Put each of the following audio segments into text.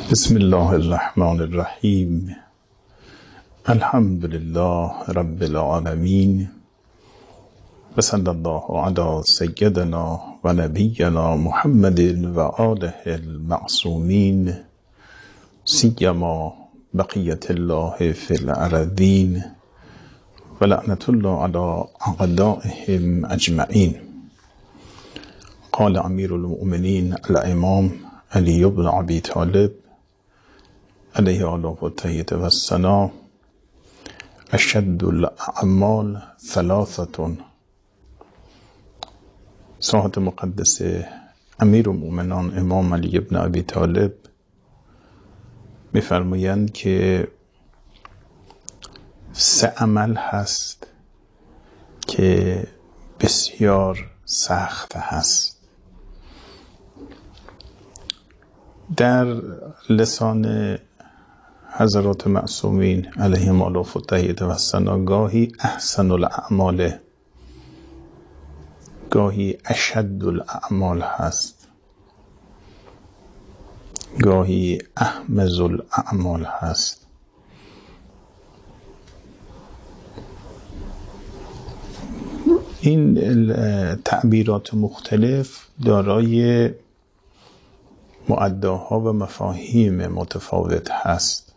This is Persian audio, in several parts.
بسم الله الرحمن الرحیم. الحمد لله رب العالمین و صلی الله علی سیدنا و نبینا محمد و آله المعصومین سیما بقیت الله فی الارضین و لعنت الله علی اعدائهم اجمعین. قال امیر المؤمنین الامام علی بن ابی طالب علیه الله التحیة و الثنا: اشد الاعمال ثلاثة. ساحت مقدس امیر المؤمنان امام علی بن ابی طالب میفرمایند که 3 عمل هست که بسیار سخت هست. در لسان حضرات معصومین علیهم الله التحیة و الثنا گاهی احسن الاعمال، گاهی اشد الاعمال هست، گاهی احمز الاعمال هست. این تعبیرات مختلف دارای مؤداها و مفاهیم متفاوت هست.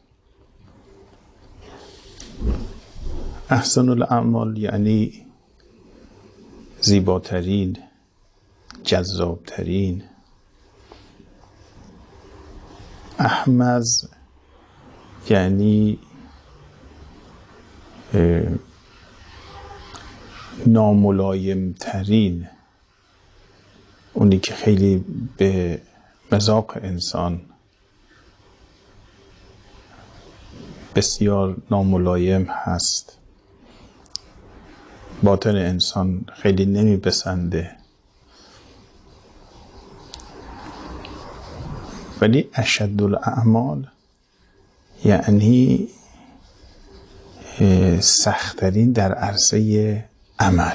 احسن الاعمال یعنی زیباترین، جذابترین. احمز یعنی ناملایمترین، اونی که خیلی به مذاق انسان بسیار ناملایم هست، باطن انسان خیلی نمیپسنده. ولی اشد الاعمال یعنی سخت‌ترین در عرصه عمل.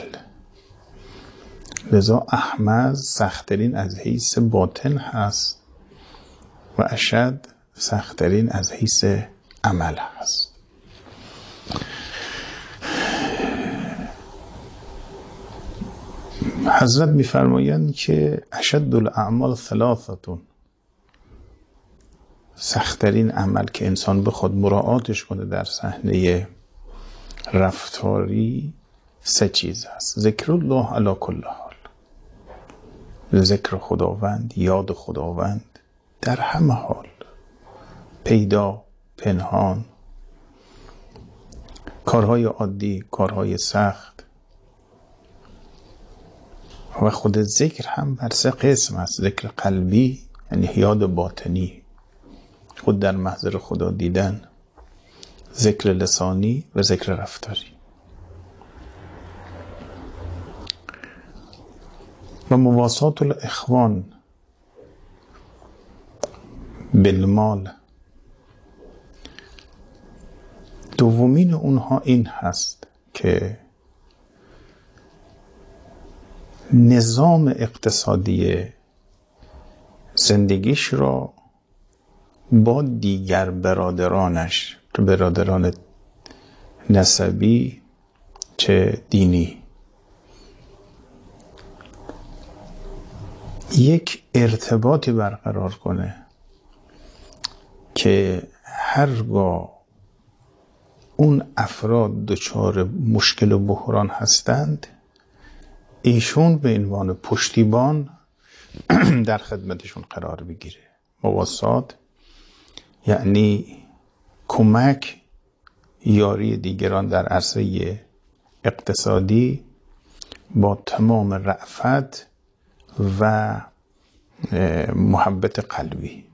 لذا احمز سخت‌ترین از حیث باطن هست و اشد سخت‌ترین از حیث عمل هست. حضرت می‌فرمایند که اشد الاعمال ثلاثة. سخت‌ترین عمل که انسان بخواد مراعاتش کنه در صحنه رفتاری 3 چیز هست: ذکر الله علی کل حال، ذکر خداوند، یاد خداوند در همه حال، پیدا، پنهان، کارهای عادی، کارهای سخت. و خود ذکر هم بر 3 قسم است: ذکر قلبی یعنی یاد باطنی، خود در محضر خدا دیدن، ذکر لسانی و ذکر رفتاری. و مواسات الاخوان بالمال، دومین اونها این هست که نظام اقتصادی زندگیش را با دیگر برادرانش، که برادران نسبی چه دینی، یک ارتباطی برقرار کنه که هرگاه اون افراد دچار مشکل و بحران هستند، ایشون به عنوان پشتیبان در خدمتشون قرار بگیره. مواسات یعنی کمک، یاری دیگران در عرصه اقتصادی با تمام رأفت و محبت قلبی.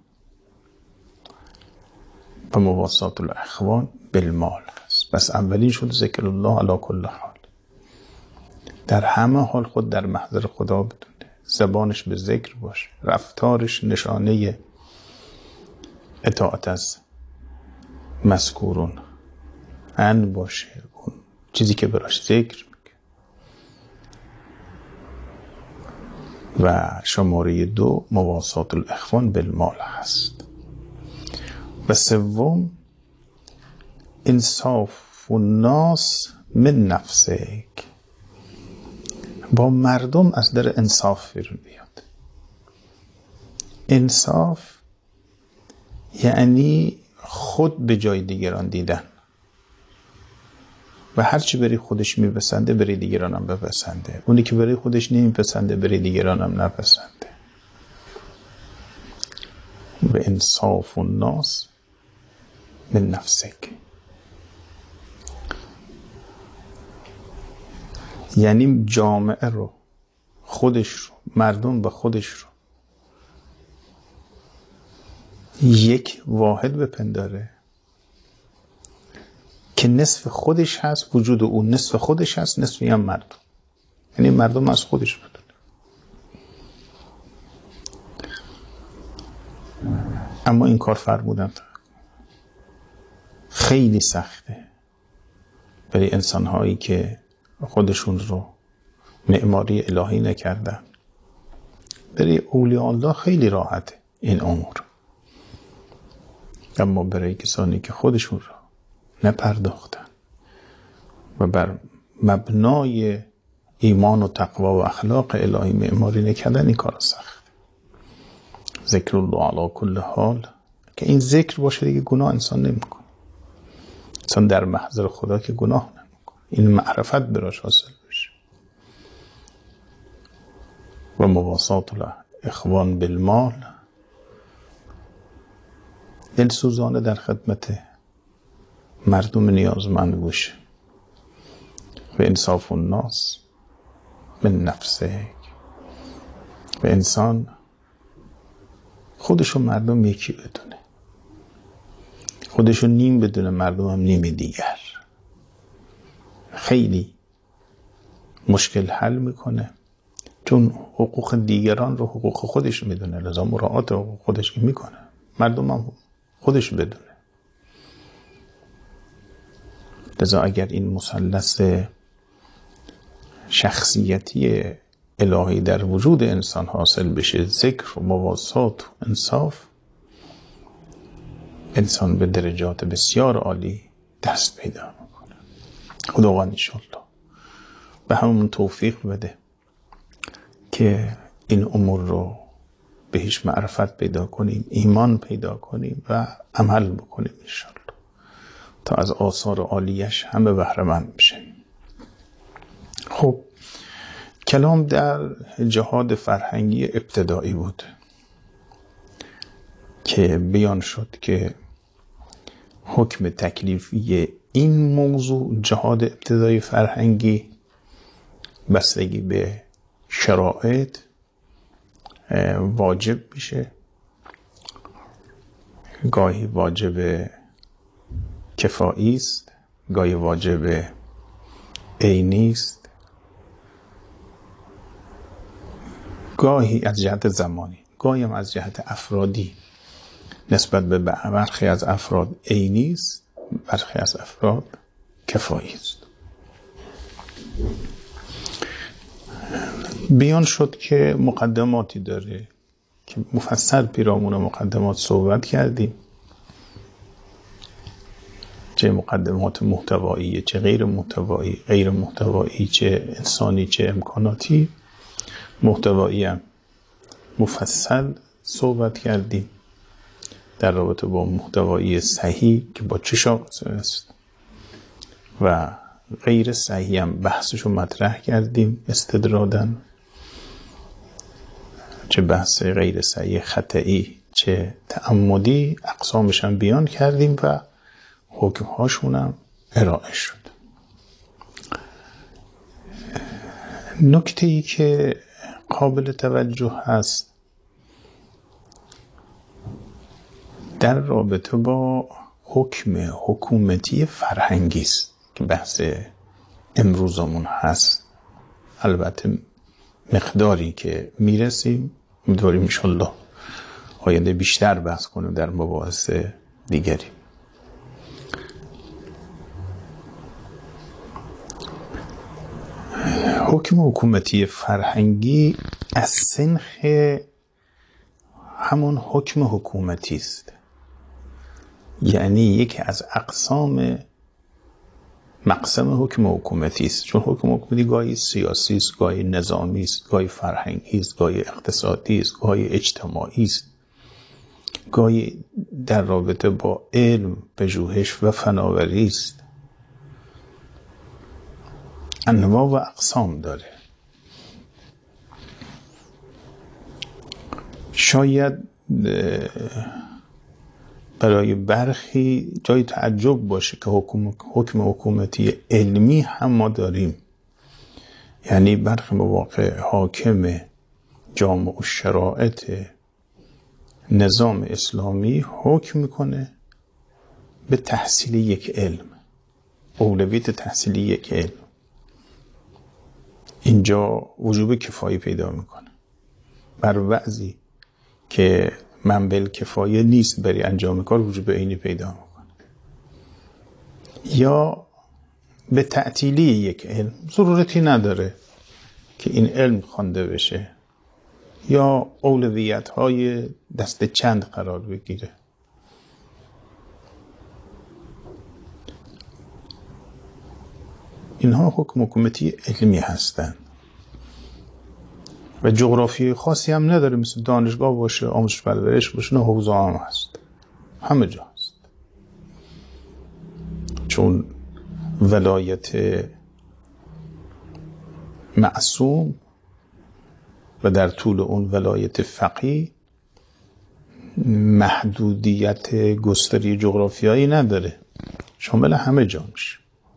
و مواسات الاخوان بالمال هست. بس اولین شد ذکر الله علی کل حال، در همه حال خود در محضر خدا بدونه، زبانش به ذکر باشه، رفتارش نشانه اطاعت از مذکورون ان باشه، اون چیزی که براش ذکر میگه. و شماره 2 مواسات الاخوان بالمال هست. و سوم انصاف الناس من نفسک، با مردم از در انصاف بیرون بیاد. انصاف یعنی خود به جای دیگران دیدن و هرچی بری خودش میپسنده بری دیگران هم بپسنده، اونی که بری خودش نمیپسنده بری دیگران هم نپسنده. و انصاف الناس من نفسک یعنی جامعه رو، خودش رو، مردم و خودش رو یک واحد بپنداره که نصف خودش هست، وجود اون نصف خودش هست، نصفی هم مردم، یعنی مردم از خودش بدونه. اما این کار فرمودن خیلی سخته برای انسان‌هایی که خودشون رو معماری الهی نکردن. برای اولیاء الله خیلی راحته این امور، اما برای کسانی که خودشون رو نپرداختن و بر مبنای ایمان و تقوا و اخلاق الهی معماری نکردن این کار سخت. ذکر الله علی کل حال، که این ذکر باشه دیگه گناه انسان نمیکنه. انسان در محضر خدا که گناه نمیکنه، این معرفت براش حاصل بشه. و مواسات الاخوان بالمال، دلسوزانه در خدمت مردم نیازمند باشه. و انصاف الناس من نفسه، و انسان خودشو مردم یکی بدونه، خودشو نیم بدونه، مردم هم نیم دیگر. خیلی مشکل حل میکنه، چون حقوق دیگران رو حقوق خودش میدونه، لذا مراعات حقوق خودش که میکنه، مردم هم خودش بدونه. لذا اگر این مثلث شخصیتی الهی در وجود انسان حاصل بشه، ذکر و مواسات و انصاف، انسان به درجات بسیار عالی دست پیدا میکنه. خداوند انشاءالله به همون توفیق بده که این امور رو بهش معرفت پیدا کنیم، ایمان پیدا کنیم و عمل بکنیم انشاءالله، تا از آثار عالیش همه بهره مند بشیم. خب کلام در جهاد فرهنگی ابتدایی بود که بیان شد که حکم تکلیفی این موضوع جهاد ابتدایی فرهنگی بستگی به شرایط واجب میشه، گاهی واجب کفایی است، گاهی واجب عینی است، گاهی از جهت زمانی، گاهی هم از جهت افرادی. نسبت به برخی از افراد عینی است، برخی از افراد کفایی است. بیان شد که مقدماتی داره که مفصل پیرامون مقدمات صحبت کردیم، چه مقدمات محتوایی، چه غیر محتوایی، غیر محتوایی، چه انسانی چه امکاناتی. محتوایی هم مفصل صحبت کردیم در رابطه با محتوایی صحیح که با چه شاخص است و غیر صحیح هم بحثشو مطرح کردیم استدرادن، چه بحث غیر صحیح خطئی چه تعمدی اقسامش هم بیان کردیم و حکمهاشون هم ارائه شد. نکته‌ای که قابل توجه هست در رابطه با حکم حکومتی فرهنگی است که بحث امروزمون هست. البته مقداری که میرسیم می‌داریم انشالله آینده بیشتر بحث کنیم در مباحث دیگری. حکم حکومتی فرهنگی از سنخ همون حکم حکومتی است. یعنی یکی از مقسم حکم حکومتی است. چون حکم حکومتی گاهی سیاسی است، گاهی نظامی است، گاهی فرهنگی است، گاهی اقتصادی است، گاهی اجتماعی است، گاهی در رابطه با علم، پژوهش و فناوری است. انواع و اقسام داره. شاید برای برخی جای تعجب باشه که حکم حکومتی علمی هم ما داریم. یعنی برخی مواقع حاکم جامع و شرایط نظام اسلامی حکم میکنه به تحصیل یک علم، اولویت تحصیل یک علم. اینجا وجوب کفایه پیدا میکنه بر بعضی که منبع کفایه نیست برای انجام کار، وجوب عینی پیدا میکنه. یا به تعطیلی یک علم، ضرورتی نداره که این علم خوانده بشه، یا اولویت های دست چند قرار بگیره. اینها حکم حکومتی علمی هستند و جغرافی خاصی هم نداره، مثل دانشگاه باشه، آموزش پرورش باشه، نه، حوزه هم هست، همه جا هست. چون ولایت معصوم و در طول اون ولایت فقیه محدودیت گستری جغرافیایی نداره، شامل همه جا میشه.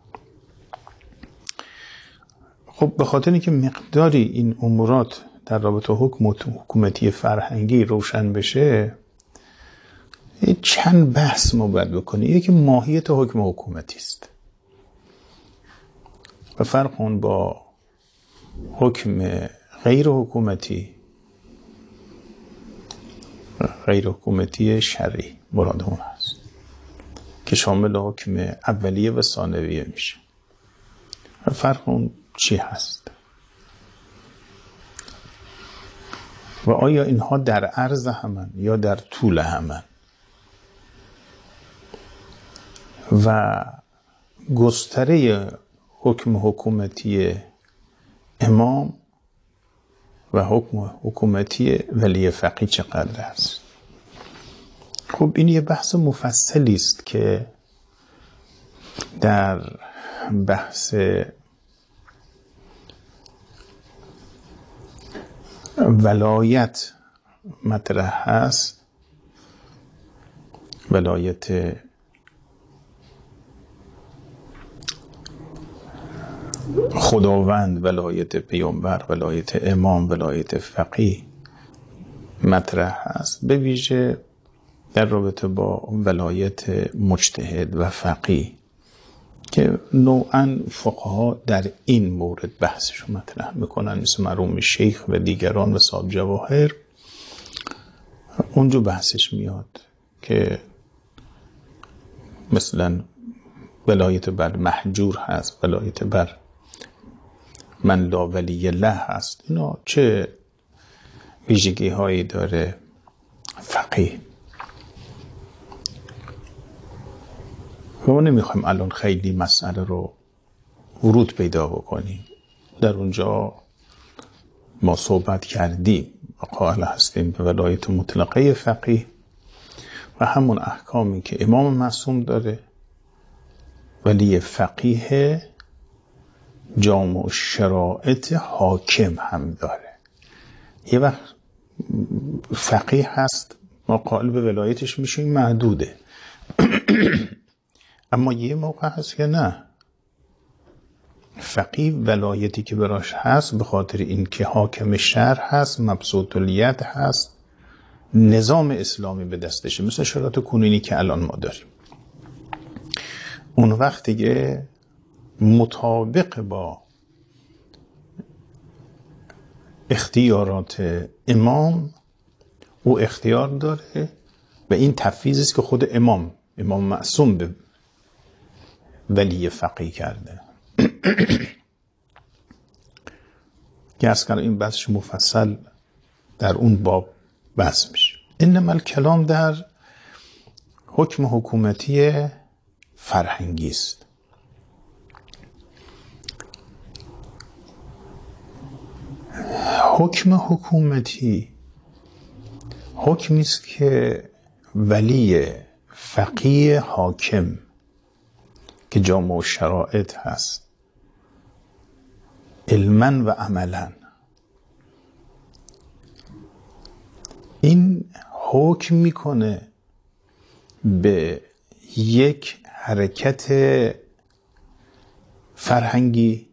خب به خاطر اینکه مقداری این امورات در رابطه حکم حکومتی فرهنگی روشن بشه، چند بحث ما باید بکنیم. یکی ماهیت حکم حکومتی است و فرق اون با حکم غیر حکومتی شرعی مراد اون هست که شامل حکم اولیه و ثانویه میشه. و فرق اون چی هست و آیا اینها در عرض همن یا در طول همن و گستره حکم حکومتی امام و حکم حکومتی ولی فقیه چقدر است. خب این یه بحث مفصلی است که در بحث ولایت مطرح هست. ولایت خداوند، ولایت پیامبر، ولایت امام، ولایت فقیه مطرح هست، به ویژه در رابطه با ولایت مجتهد و فقیه که نوعاً فقها در این مورد بحثشو مطرح میکنن، مثل مرحوم شیخ و دیگران و صاحب جواهر. اونجا بحثش میاد که مثلا ولایت بر محجور هست، ولایت بر من لا ولی له هست. اینا چه ویژگی هایی داره فقیه؟ و ما نمیخوایم الان خیلی مسئله رو ورود پیدا بکنیم. در اونجا ما صحبت کردیم و قائل هستیم به ولایت مطلقه فقیه و همون احکامی که امام معصوم داره، ولی فقیه جامع شرایط حاکم هم داره. یه وقت فقیه هست ما قائل به ولایتش میشیم محدوده اما یه موقع هست که نه، فقیه ولایتی که براش هست به خاطر اینکه حاکم شهر هست، مبسوط الید هست، نظام اسلامی به دستشه، مثل شرایط کنونی که الان ما داریم. اون وقت دیگه مطابق با اختیارات امام او اختیار داره و این تفویض است که خود امام معصوم به ولی فقیه کرده. که از کنم این بحثش مفصل در اون باب بحث میشه. انما الکلام در حکم حکومتی فرهنگی است. حکم حکومتی حکمی است که ولی فقیه حاکم که جامع شرایط هست علما و عملا، این حکم میکنه به یک حرکت فرهنگی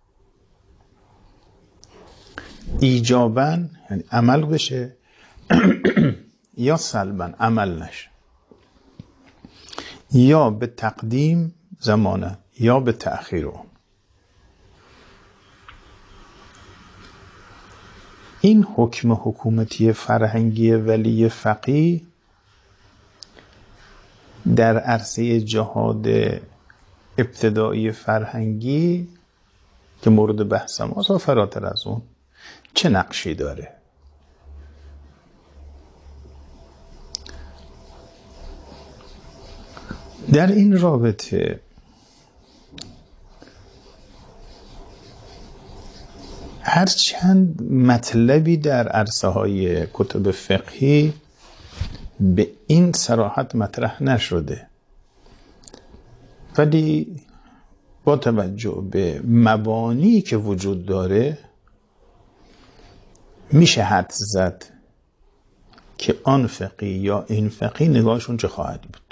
ایجاباً، یعنی عمل بشه یا سلباً عمل نشه، یا به تقدیم زمانه یا به تأخیر اون. این حکم حکومتی فرهنگی ولی فقیه در عرصه جهاد ابتدایی فرهنگی که مورد بحث ماست و فراتر از اون چه نقشی داره؟ در این رابطه هرچند مطلبی در عرصه های کتب فقهی به این صراحت مطرح نشده، ولی با توجه به مبانی که وجود داره میشه حدس زد که آن فقیه یا این فقیه نگاهشون چه خواهد بود.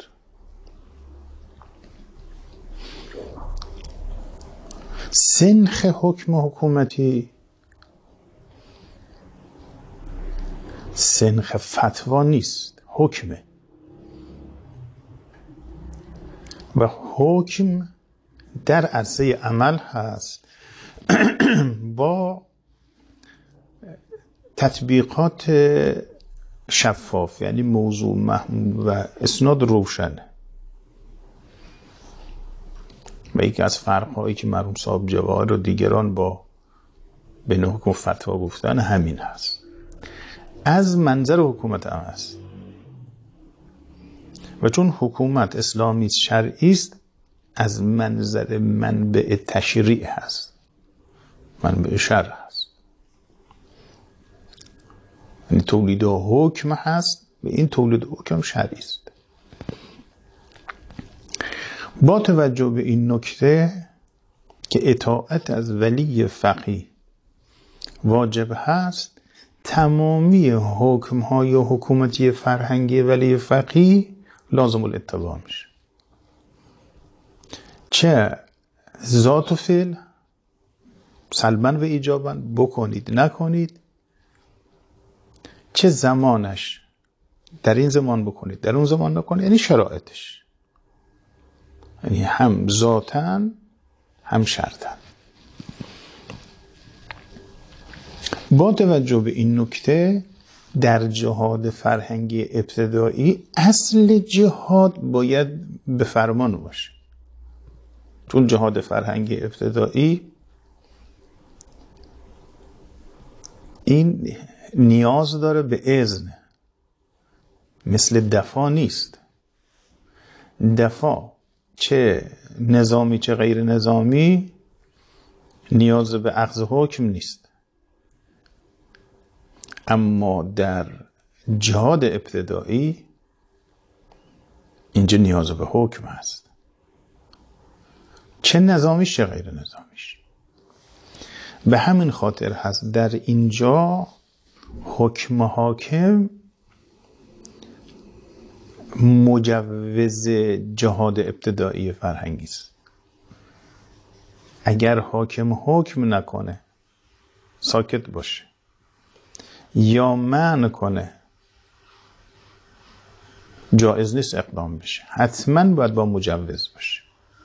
سنخ حکم حکومتی سنخ فتوا نیست، حکمه، و حکم در عرصه عمل هست با تطبیقات شفاف، یعنی موضوع محمول و اسناد روشنه. و یکی از فرق‌هایی که مرحوم صاحب جواهر و دیگران با بین حکم و فتوا گفتن همین هست. از منظر حکومت هم هست و چون حکومت اسلامی شرعی است، از منظر منبع تشریع هست، منبع شرع هست، یعنی تولید حکم هست و این تولید حکم شرعی است. با توجه به این نکته که اطاعت از ولی فقیه واجب هست، تمامی حکم‌های حکومتی فرهنگی ولی فقیه لازم الاتباع میشه، چه ذات و فعل سلباً و ایجاباً بکنید نکنید، چه زمانش در این زمان بکنید در اون زمان نکنید، یعنی شرایطش، یعنی هم ذاتاً هم شرطاً. با توجه به این نکته در جهاد فرهنگی ابتدایی اصل جهاد باید به فرمان باشه، چون جهاد فرهنگی ابتدایی این نیاز داره به اذن، مثل دفاع نیست. دفاع چه نظامی چه غیر نظامی نیاز به اخذ حکم نیست، اما در جهاد ابتدایی اینجا نیاز به حکم هست، چه نظامیش چه غیر نظامیش. به همین خاطر هست در اینجا حکم حاکم مجوز جهاد ابتدایی فرهنگی است. اگر حاکم حکم نکنه ساکت باشه یا منع کنه جایز نیست اقدام بشه، حتما باید با مجوز باشه.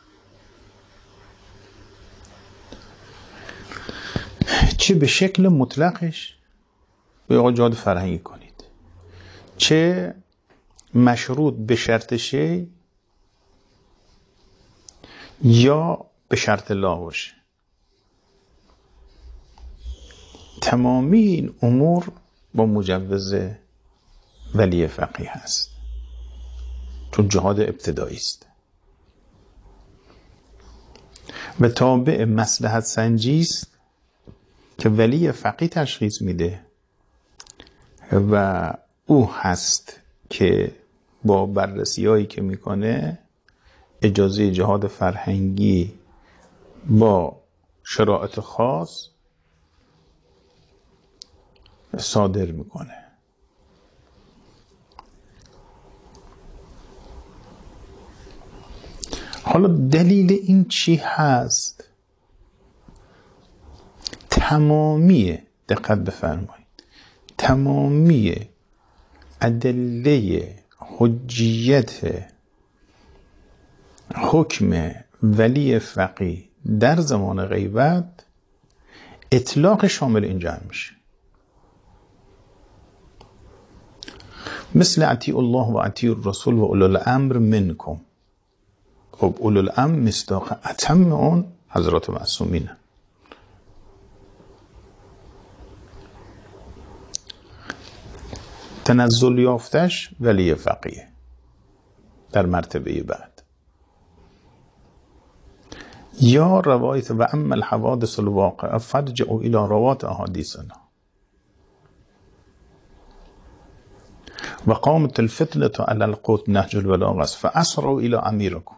چه به شکل مطلقش به آقا جهاد فرهنگی کنید، چه مشروط به شرط شی یا به شرط لا باشه، تمامی این امور با مجوز ولی فقیه هست. چون جهاد ابتدایی است و تابع مصلحت سنجی است که ولی فقیه تشخیص میده و او هست که با بررسی هایی که میکنه اجازه جهاد فرهنگی با شرایط خاص صادر میکنه. حالا دلیل این چی هست؟ تمامی دقت بفرمایید تمامی ادله حجیت حکم ولی فقیه در زمان غیبت اطلاق شامل این جمع میشه. مثل اطیعوا الله و اطیعوا الرسول و اولی الامر منکم. خب اولی الامر مصداق اتم اون حضرات معصومین. تنزل یافتش ولی فقیه در مرتبه بعد. یا روایت و اما الحوادث الواقعه فارجعوا الی روات احادیثنا و قامت الفتنه علی القوت نهج البلاغه است فاسرعوا الی امیرکم.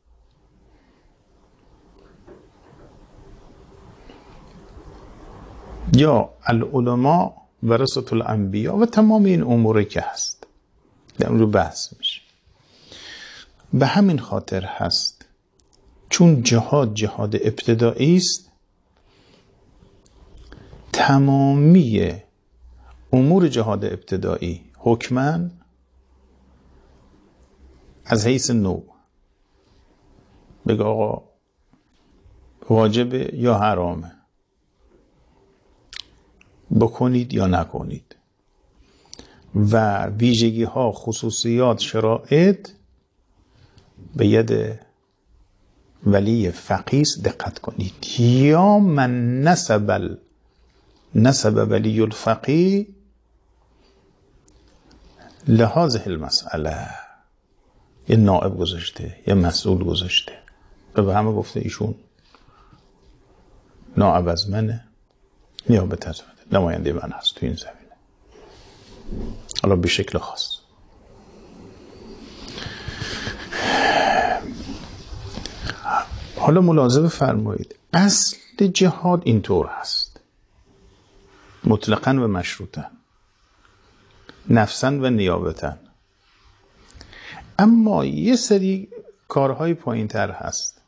یا العلماء ورثة الانبیاء و تمام این اموری که هست در اونجا بحث میشه. به همین خاطر هست چون جهاد ابتدایی است تمامی امور جهاد ابتدایی حکماً از حیث نوع بگه آقا واجبه یا حرامه، بکنید یا نکنید و ویژگی ها خصوصیات شرایط به ید ولی فقیه دقت کنید. یا من نسب ولی الفقیه لهذه المسئله، یه نائب گذاشته یه مسئول گذاشته و به همه گفته ایشون نائب از منه، نیابت از منه، نماینده من هست تو این زمینه، حالا به شکل خاص. حالا ملاحظه فرمایید اصل جهاد اینطور هست، مطلقاً و مشروطاً، نفساً و نیابتاً. اما یه سری کارهای پایین تر هست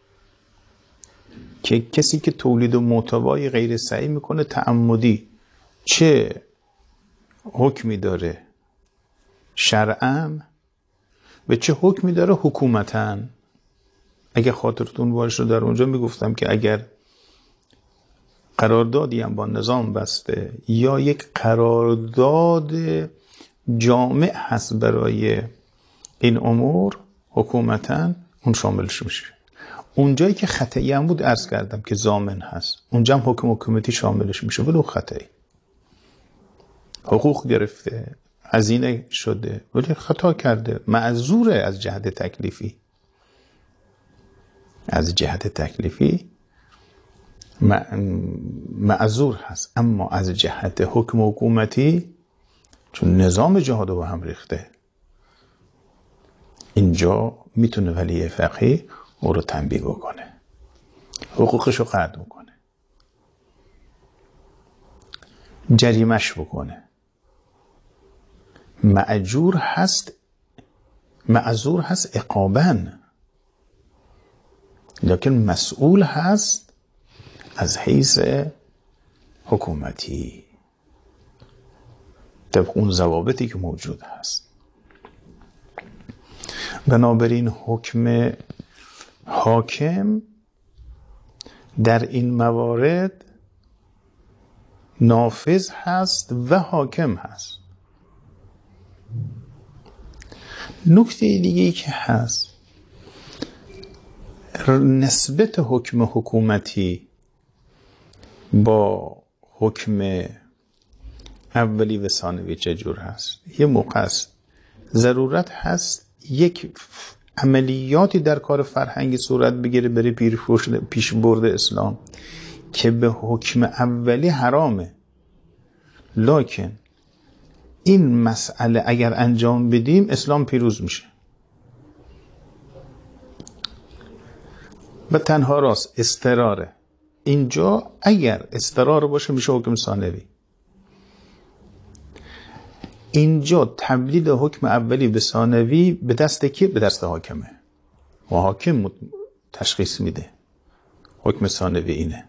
که کسی که تولید و محتوای غیر صحیح میکنه تعمدی، چه حکمی داره شرعاً و چه حکمی داره حکومتاً. اگه خاطرتون باشه در اونجا میگفتم که اگر قراردادی هم با نظام بسته یا یک قرارداد جامع هست برای این امور حکومتاً اون شاملش میشه. اونجایی که خطایی هم بود عرض کردم که ضامن هست، اونجا هم حکم حکومتی شاملش میشه ولو خطایی، حقوق گرفته هزینه شده ولی خطا کرده، معذوره از جهت تکلیفی، از جهت تکلیفی معذور هست. اما از جهت حکم حکومتی چون نظام جهاد رو هم ریخته اینجا میتونه ولی فقیه او رو تنبیه بکنه، حقوقش رو قطع بکنه، جریمش بکنه. معذور هست عقاباً، لیکن مسئول هست از حیث حکومتی طبق اون ضوابطی که موجود هست. بنابراین حکم حاکم در این موارد نافذ هست و حاکم هست. نکته دیگه‌ای که هست نسبت حکم حکومتی با حکم اولی و ثانوی چجور هست. یه موقع است ضرورت هست یک عملیاتی در کار فرهنگی صورت بگیره بره پیش برد اسلام که به حکم اولی حرامه، لکن این مسئله اگر انجام بدیم اسلام پیروز میشه. و تنها راست اضطراره. اینجا اگر اضطرار باشه میشه حکم ثانوی. اینجا تبدیل حکم اولی به ثانوی به دست کی؟ به دست حاکمه و حاکم تشخیص میده حکم ثانوی اینه.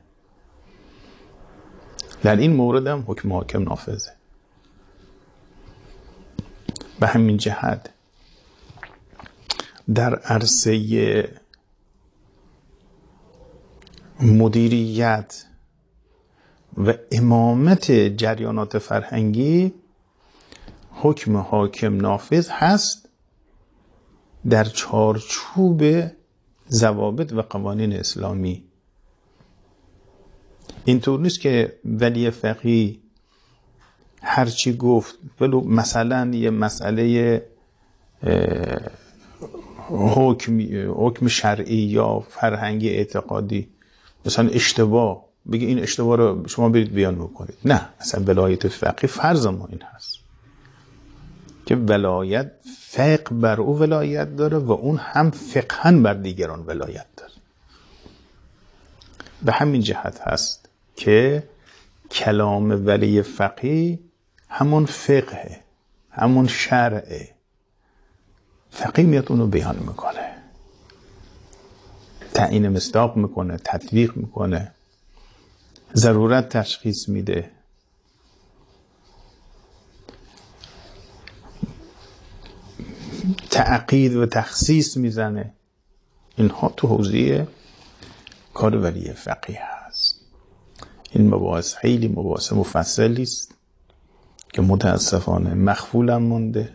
در این مورد هم حکم حاکم نافذه. به همین جهت در عرصه مدیریت و امامت جریانات فرهنگی حکم حاکم نافذ هست در چارچوب ضوابط و قوانین اسلامی. اینطور نیست که ولی فقیه هرچی گفت ولو مثلا یه مسئله حکم شرعی یا فرهنگی اعتقادی مثلا اشتباه بگه این اشتباه رو شما برید بیان بکنید. نه، اصلا ولایت فقیه فرض ما این هست که ولایت فقه بر او ولایت داره و اون هم فقهن بر دیگران ولایت داره. به همین جهت هست که کلام ولی فقیه همون فقه، همون شرعه. فقیه میاد اونو بیان میکنه، تعیین مصداق میکنه، تطبیق میکنه، ضرورت تشخیص میده، تعقید و تخصیص میزنه. اینها تو حوزه کار ولی فقیه هست. این مباحث خیلی مباحث مفصلی است که متاسفانه مخفولم مونده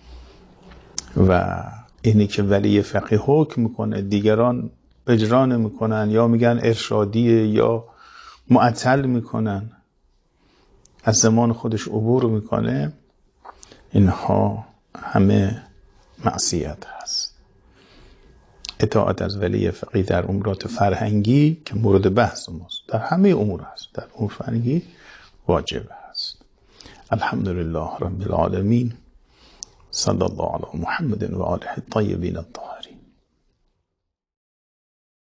و اینی که ولی فقیه حکم میکنه دیگران اجرا نمیکنن یا میگن ارشادیه یا معطل میکنن، از زمان خودش عبور میکنه، اینها همه معصیت هست. اطاعت از ولی فقیه در امورات فرهنگی که مورد بحث ماست در همه امور هست، در امور فرهنگی واجب هست. الحمدلله رب العالمین. صلی الله علی محمد و آله الطیبین الطاهرین.